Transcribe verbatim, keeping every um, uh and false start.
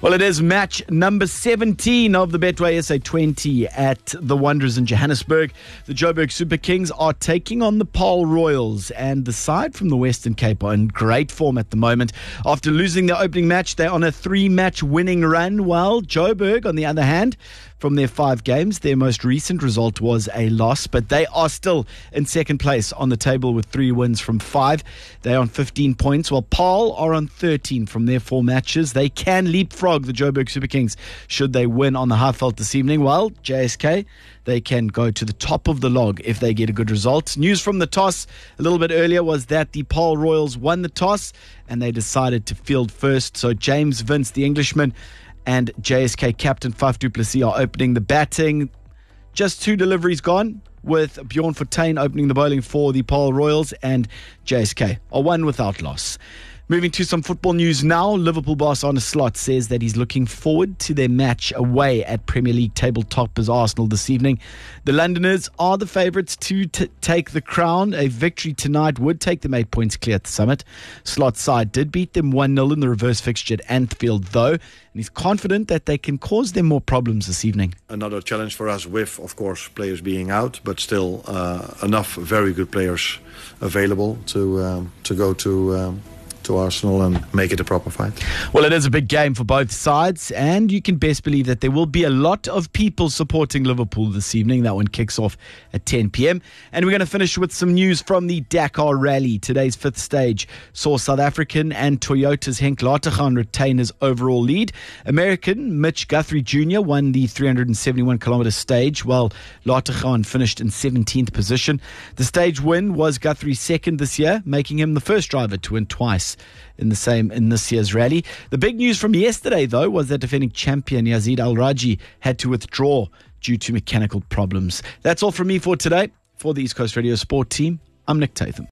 Well, it is match number seventeen of the Betway S A twenty at the Wanderers in Johannesburg. The Joburg Super Kings are taking on the Paarl Royals, and the side from the Western Cape are in great form at the moment. After losing their opening match, they're on a three-match winning run, while Joburg, on the other hand, from their five games, their most recent result was a loss, but they are still in second place on the table with three wins from five. They're on fifteen points, while Paarl are on thirteen from their four matches. They can leapfrog the Joburg Super Kings should they win on the Highveld this evening, while J S K, they can go to the top of the log if they get a good result. News from the toss a little bit earlier was that the Paarl Royals won the toss and they decided to field first. So James Vince, the Englishman, and J S K captain Faf du Plessis are opening the batting. Just two deliveries gone, with Bjorn Fortuin opening the bowling for the Paarl Royals, and J S K are one without loss. Moving to some football news now. Liverpool boss Arne Slot says that he's looking forward to their match away at Premier League tabletoppers Arsenal this evening. The Londoners are the favourites to t- take the crown. A victory tonight would take them eight points clear at the summit. Slot's side did beat them one nil in the reverse fixture at Anfield, though, and he's confident that they can cause them more problems this evening. Another challenge for us with, of course, players being out, but still uh, enough very good players available to um, to go to... Um, to Arsenal and make it a proper fight. Well, it is a big game for both sides, and you can best believe that there will be a lot of people supporting Liverpool this evening. That one kicks off at ten p.m. And we're going to finish with some news from the Dakar Rally. Today's fifth stage saw South African and Toyota's Henk Latergan retain his overall lead. American Mitch Guthrie Junior won the three hundred seventy-one kilometre stage, while Latergan finished in seventeenth position. The stage win was Guthrie's second this year, making him the first driver to win twice in the same in this year's rally. The big news from yesterday, though, was that defending champion Yazid Al-Raji had to withdraw due to mechanical problems. That's all from me for today. For the East Coast Radio Sport team, I'm Nick Tatham.